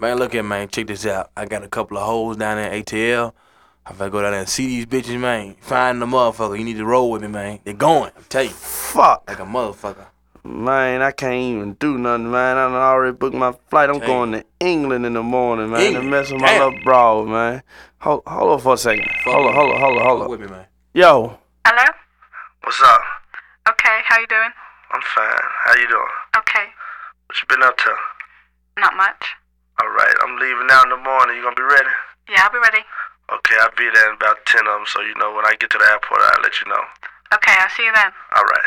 Man, look here, man. Check this out. I got a couple of hoes down there in ATL. If I go down there and see these bitches, man, find the motherfucker. You need to roll with me, man. They're going. I'm telling you. Fuck. Like a motherfucker. Man, I can't even do nothing, man. I done already booked my flight. I'm going to England in the morning, man. England? To mess with my little broad, man. Hold on for a second. Hold on. Fuck with me, man. Yo. Hello? What's up? Okay, how you doing? I'm fine. How you doing? Okay. What you been up to? Not much. All right, I'm leaving out in the morning. You gonna be ready? Yeah, I'll be ready. Okay, I'll be there in about 10 of them, so you know when I get to the airport, I'll let you know. Okay, I'll see you then. All right.